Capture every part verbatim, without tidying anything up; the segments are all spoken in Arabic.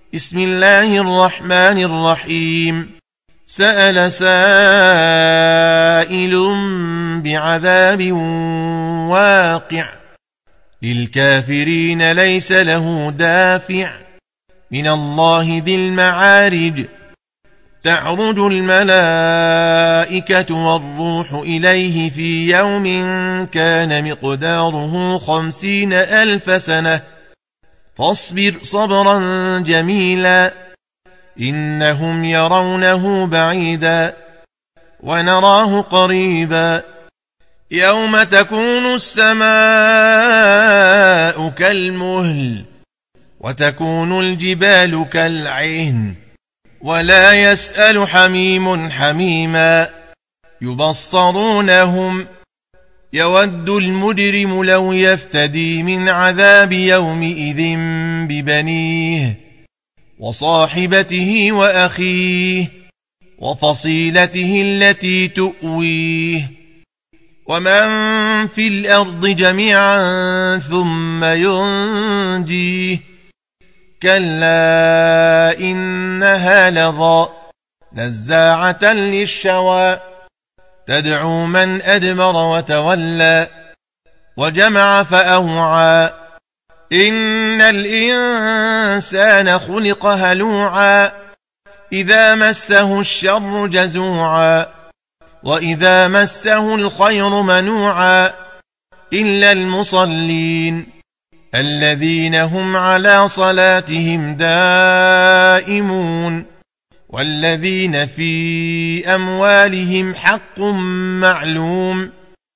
بسم الله الرحمن الرحيم سأل سائل بعذاب واقع للكافرين ليس له دافع من الله ذي المعارج تعرج الملائكة والروح إليه في يوم كان مقداره خمسين ألف سنة فاصبر صبرا جميلا إنهم يرونه بعيدا ونراه قريبا يوم تكون السماء كالمهل وتكون الجبال كالعهن ولا يسأل حميم حميما يبصرونهم يود المجرم لو يفتدي من عذاب يومئذ ببنيه وصاحبته وأخيه وفصيلته التي تؤويه ومن في الأرض جميعا ثم ينجيه كلا إنها لظى نزاعة للشوى تدعو من أدبر وتولى وجمع فأوعى إن الإنسان خلق هلوعا إذا مسه الشر جزوعا وإذا مسه الخير منوعا إلا المصلين الذين هم على صلاتهم دائمون والذين في أموالهم حق معلوم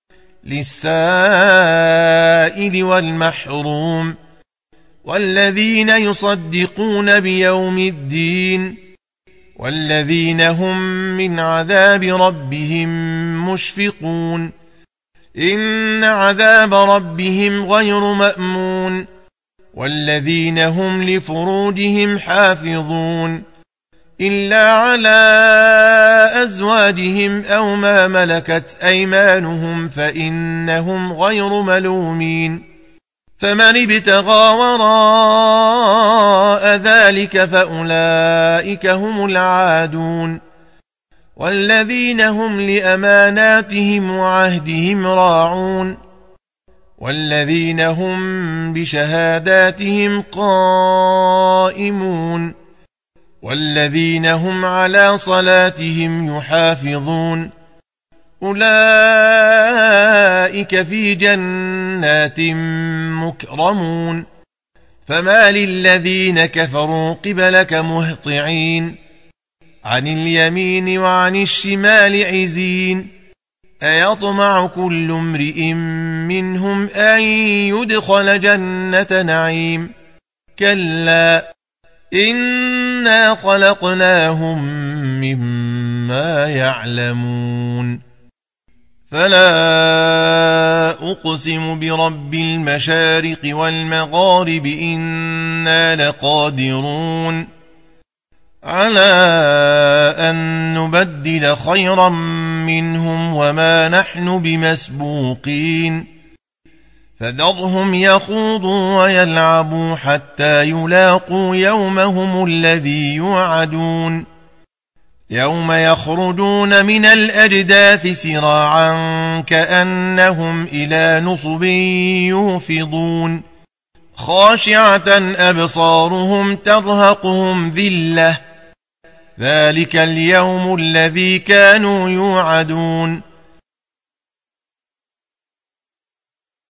للسائل والمحروم والذين يصدقون بيوم الدين والذين هم من عذاب ربهم مشفقون إن عذاب ربهم غير مأمون والذين هم لفروجهم حافظون إلا على أزواجهم أو ما ملكت أيمانهم فإنهم غير ملومين فمن ابتغى وراء ذلك فأولئك هم العادون والذين هم لأماناتهم وعهدهم راعون والذين هم بشهاداتهم قائمون والذين هم على صلاتهم يحافظون أولئك في جنات مكرمون فما للذين كفروا قبلك مهطعين عن اليمين وعن الشمال عزين أيطمع كل امرئ منهم أن يدخل جنة نعيم كلا إنا خلقناهم مما يعلمون فلا أقسم برب المشارق والمغارب إنا لقادرون على أن نبدل خيرا منهم وما نحن بمسبوقين فذرهم يخوضوا ويلعبوا حتى يلاقوا يومهم الذي يوعدون يوم يخرجون من الأجداث سراعا كأنهم إلى نصب يوفضون خاشعة أبصارهم ترهقهم ذلة ذلك اليوم الذي كانوا يوعدون